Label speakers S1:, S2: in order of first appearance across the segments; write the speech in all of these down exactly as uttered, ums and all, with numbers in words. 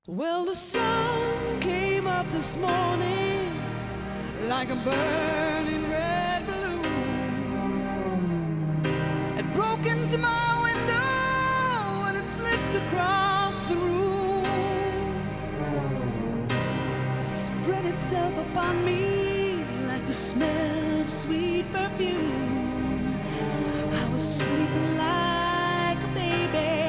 S1: Well, the sun came up this morning like a burning red balloon. It broke into my window and it slipped across the room. It spread itself upon me like the smell of sweet perfume. I was sleeping like a baby.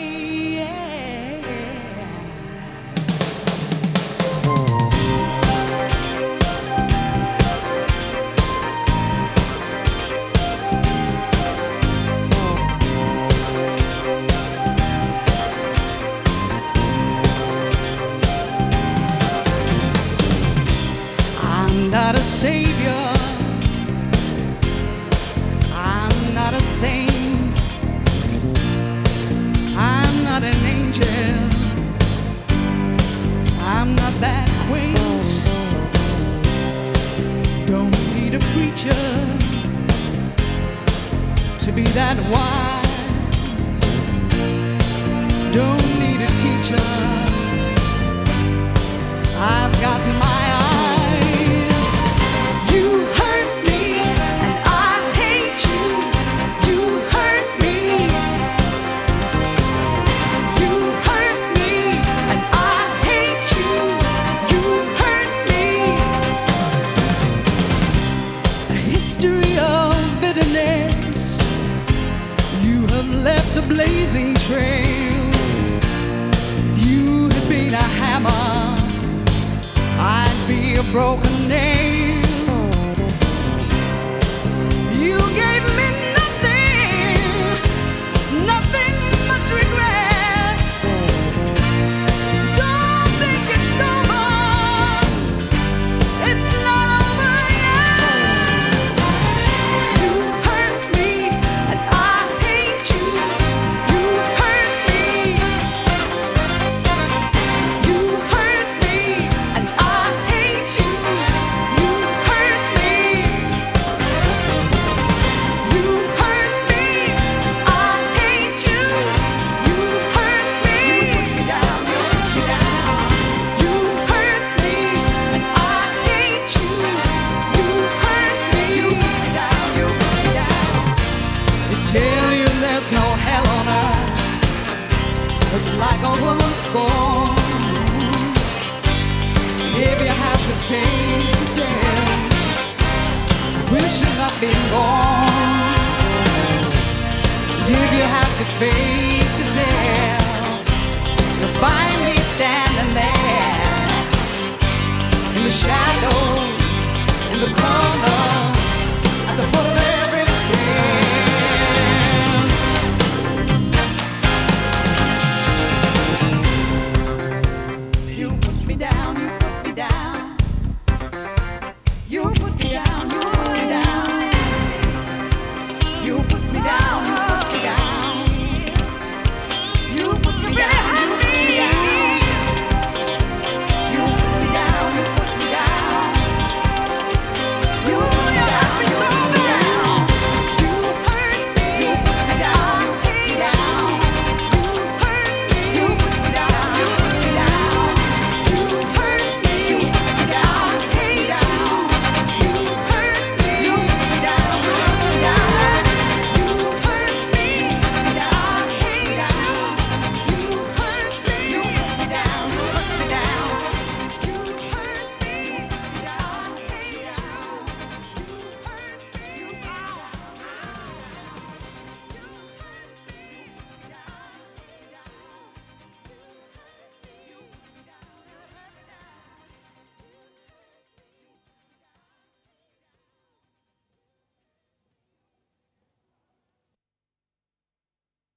S1: I'm not a savior, I'm not a saint, I'm not an angel, I'm not that quaint. Don't need a preacher to be that wise. Don't need a teacher, I've got my history of bitterness. You have left a blazing trail. If you had been a hammer, I'd be a broken nail. You gave me nothing, nothing but regrets. Don't think it's over, it's not over yet. You hurt me and I hate you. You hurt me. You hurt me and I hate you. You hurt me. You hurt me and I hate you. You hurt me. You hurt me and I hate you. You hurt me. They tell you there's no hell on earth. It's like a woman's scorn. If you have to face yourself, wish you'd not been born. And if you have to face yourself, you'll find me standing there in the shadows, in the cold.